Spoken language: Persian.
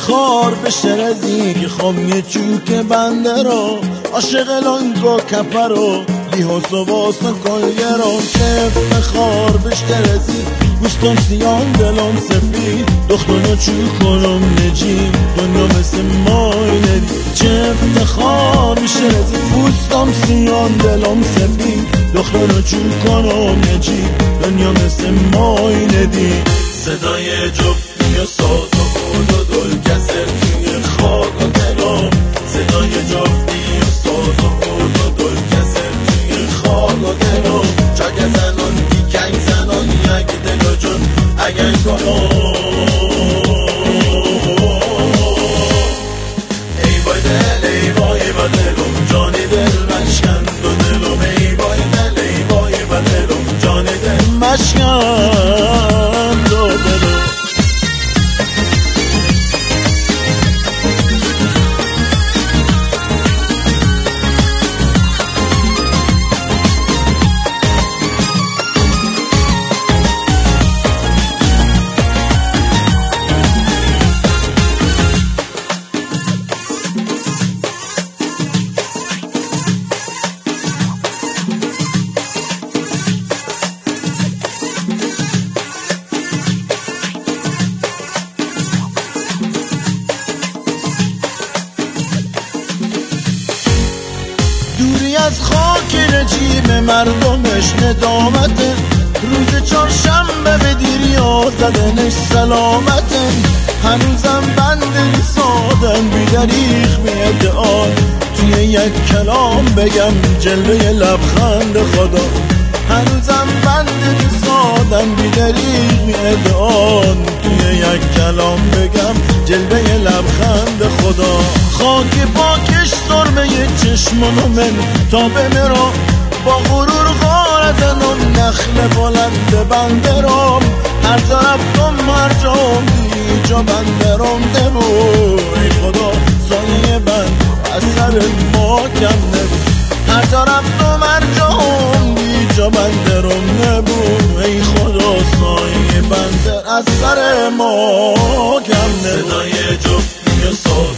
افتخار بشرزی که خوامی چوک بنده را عاشق لنگا کپر و بیهوس و باسا کلگران که افتخار بشرزی گوشتم سیان دلم سفید دختانو چو کنم نجی دنیا مثل مای ندی چه افتخار بشرزی گوشتم سیان دلم سفید دختانو چو کنم نجی دنیا مثل مای ندی صدای جفتی و ساز و خود و دل کسر توی خاک و دلم صدای جفتی و ساز و خود و دل کسر توی خاک و دلم چاک زنان دیکنگ زنان یک دل و جن اگر کنم ای بای دل ای بای با دلم جان دل مشکند و دلم ای بای دل ای بای با دلم جان دل مشکند و دلم دوری از خاک رجیم مردمش ندامته روز چهارشنبه به دیریا زدنش سلامته هنوزم بند سادن بی دریغ می ادعا توی یک کلام بگم جلوه لبخند خدا هنوزم بند سادن بی دریغ می ادعا توی یک کلام بگم جلوه لبخند خدا خاک پاکش سرمه چشمانو من تا به مرا با غرور غارتنم نخل بلند بنده رام هر جا رفتم هر جام جا بنده رام دمو ای خدا سایه بند از سر ما کم نبود هر جا رفتم هر جام جا بنده رام نبود ای خدا سایه بنده از سر ما کم نبود صدای جفتی و ساز